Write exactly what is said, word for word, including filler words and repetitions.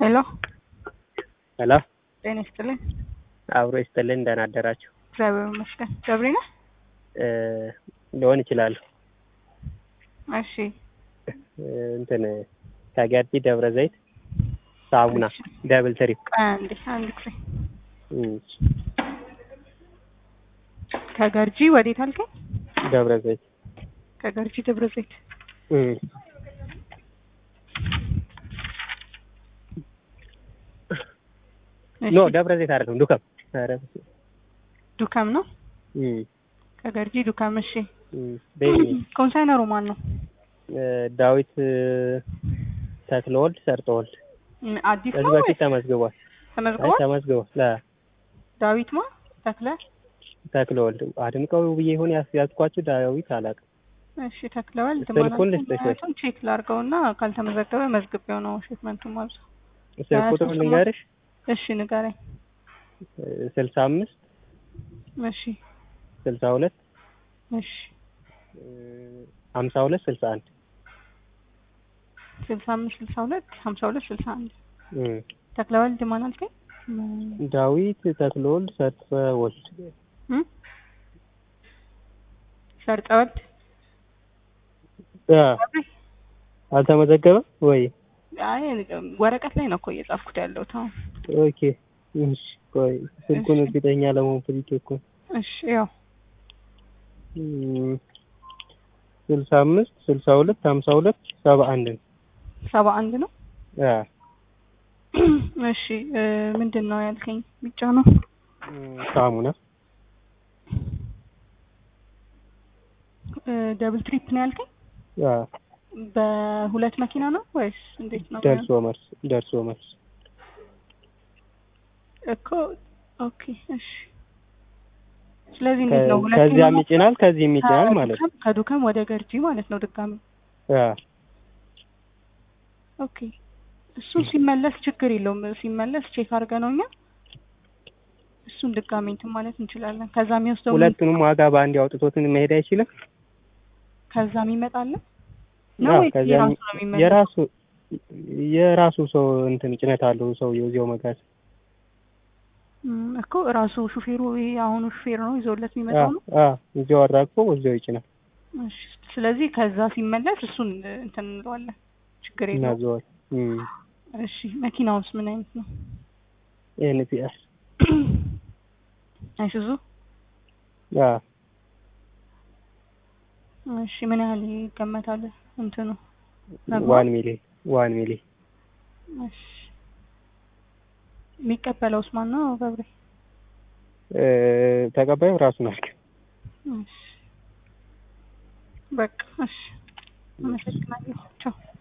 ሄሎ ሄሎ ጤና ይስጥልኝ። አብሮ ይስጥልኝ። እንደምን አደራችሁ? እግዚአብሔር ይመስገን። ገብሬ ነህ? እ ሊሆን ይችላል። እሺ እንትን ከገርጂ ደብረ ዘይት ሳሙና ደብል ትሪፕ አንድ አንድ ክሬ እም ከገርጂ ወዴት አልከኝ? ደብረ ዘይት ከገርጂ ደብረ ዘይት እም ኖ ደብረ ዘይት አይደለም፣ ዱከም። ኧረ ዱከም ነው። እም ከገርጂ ዱከም። እሺ እም በይ ኮንሳይነሩ ማን ነው? ዳዊት ተክለወልድ ሰርተወልድ። አዲስ ነው ከዚህ በፊት ተመዝግቧል። ተመዝግቧል ተመዝግቧል። ዳዊት ማ ተክለ ተክለወልድ አድንቀው ብዬ ይሆን ያስያዝኳችሁ ዳዊት አላውቅም። እሺ ተክለወልድ ማለት ነው። ቼክ ላድርገውና ካልተመዘገበ መዝግቤው ነው ሽትመንቱን ማለት ነው። ስልክ ቁጥሩን ልንገርሽ? እሺ ንገረኝ። ስልሳ አምስት እሺ ስልሳ ሁለት እሺ ሀምሳ ሁለት ስልሳ አንድ ስልሳ አምስት ስልሳ ሁለት ሀምሳ ሁለት ስልሳ አንድ እም ተክለወልድ ማን አልከኝ? ዳዊት ተክለወልድ ሰርተወልድ እም ሰርተወልድ አ አልተመዘገበም ወይ? አይ ወረቀት ላይ ነው እኮ እየጻፍኩት ያለው ታው። ኦኬ እሺ ቆይ ስልኩን እርግጠኛ ለመሆን ፈልጌ እኮ። እሺ ያው እም ስልሳ አምስት ስልሳ ሁለት ሀምሳ ሁለት ሰባ አንድ ነው። ሰባ አንድ ነው። አ እሺ ምንድን ነው ያልከኝ? ብቻ ነው ሳሙና ደብል ትሪፕ ነው ያልከኝ? አ በሁለት መኪና ነው ወይስ እንዴት ነው? ደርሶ መልስ ደርሶ መልስ እኮ ኦኬ እሺ። ስለዚህ እንዴት ነው? ሁለት ከዚያም ይጭናል ከዚህም ይጭናል ማለት ነው። ከዱከም ወደ ገርጂ ማለት ነው ድጋሚ። አ ኦኬ እሱ ሲመለስ ችግር የለውም። ሲመለስ ቼክ አድርገን ነው እኛ እሱን ድጋሚ እንትን ማለት እንችላለን። ከዛም ይወስደው ሁለቱንም ዋጋ በአንድ ያውጥቶትን መሄድ አይችልም። ከዛም ይመጣል ነው የራሱ ነው የሚመጣው? የራሱ የራሱ ሰው እንትን ጭነት አለው ሰውዬው እዚያው መጋዝ እኮ ራሱ ሹፌሩ አሁኑ ሹፌር ነው ይዞለት የሚመጣው ነው። አ እዚያው አራግፎ እዚያው ይጭናል። እሺ ስለዚህ ከዛ ሲመለስ እሱን እንትን እንለዋለን። ችግር የለውም እናዘዋል። እም እሺ መኪናውስ ምን አይነት ነው? ኤንፒአር አይሱዙ። አ እሺ ምን ያህል ይገመታል እንትኑ? ዋን ሚሊዮን ዋን ሚሊዮን። እሺ የሚቀበለውስ ማን ነው ገብሬ? እ ተቀባዩ ራሱ ነው። እሺ በቃ እሺ አመሰግናለሁ። ቻው